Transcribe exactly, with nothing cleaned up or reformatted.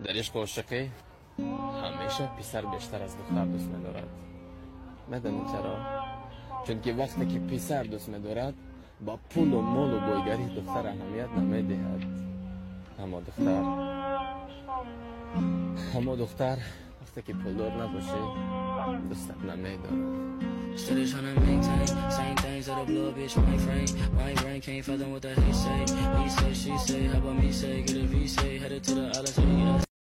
در عشق و عاشقی همیشه پسر بیشتر از دختر دوست می‌دارد. میدانی چرا؟ چون که وقتی که پسر دوست می‌دارد با پول و مال و بایگری دختر اهمیت نمی‌دهد. اما دختر اما دختر وقتی که پولدار نباشه دوستت نمی‌دارد. Still tryna maintain same things that'll blow a bitch my frame. My brain can't fathom what the he say. He say, she say, how about me say? Get a V say, headed to the islands of the